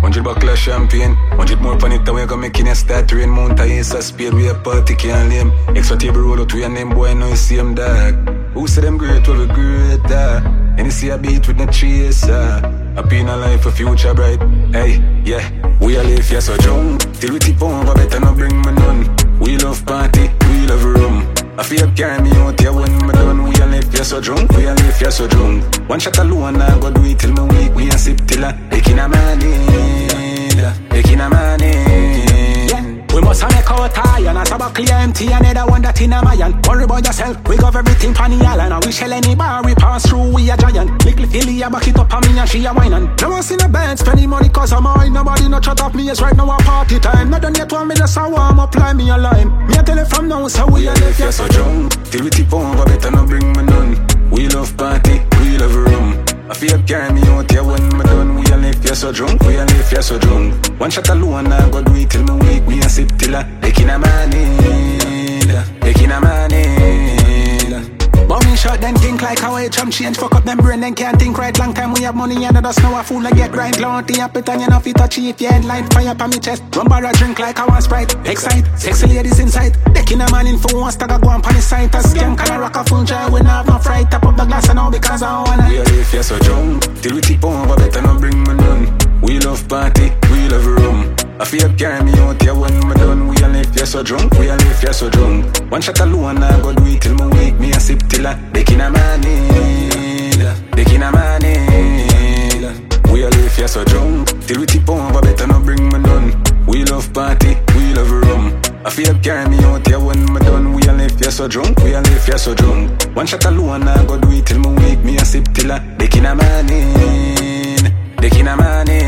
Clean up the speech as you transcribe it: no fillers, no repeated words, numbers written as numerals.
100 buckle of champagne, 100 more pan it away, go make in a start rain. Mount a ace of spade, we a party can't lame. Extra table roll out, we a name boy, no you see him dog. Who say them great, well we great, and you see a beat with the chaser. Happy in a life, a future bright. Hey, yeah, we a live, yeah, so drunk. Till we tip over, better not bring me none. We love party, we love room. I feel carry me out here when me done. We a live, yeah, so drunk, we a live, yeah, so drunk. One shot alone, I go do it till me weak. We a sip till I taking a man in, taking a man in. We must make our tie and a tabak clear empty. Another one that in a mayan. Worry about yourself, we got everything on the island. And we shell any bar we pass through, we a giant. Little Philly a back it up on me and she a wine. And no one seen a band spending money cause I'm mine. Nobody no chat off me, it's right now a party time. Not done yet one me just a warm up, line me a lime. Me a tell you from now, so we a live, yeah, so drunk. Till we tip over, better not bring me none. We love party, we love room. I feel carry me out here when me done. We a live, yeah, so drunk, we a live, yeah, so drunk. One shot alone, I go do it till me weak. We a sip till I taking a man in, taking a man in. But me shot then think like how I jump change. Fuck up them brain then can't think right. Long time we have money and I know a fool I get grind. Clout the appetite and you know fit achieve. Yeah, headline fire pa me chest. Run bar a drink like I want Sprite. Excite, sexy ladies inside. Taking a man in for one stagger go on pan his site. A scam can I rock a full jar. We not have no fright. Tap up the glass and all because I wanna. We a live, yeah, so drunk. Till we tip over, better not bring me none. We love party, we love room. I feel carry me out here when me done. We a live, yeah, so drunk, we a live, yeah, so drunk. One shot alone, I go do it till me weak. Me a sip till I taking a man in, taking a man in. We a live, yeah, so drunk. Till we tip over, better not bring me none. We love party, we love room. I feel carry me out here when me done. We a live, yeah, so drunk, we a live, yeah, so drunk. One shot alone, I go do it till me weak. Me a sip till I taking a man in, taking a man in.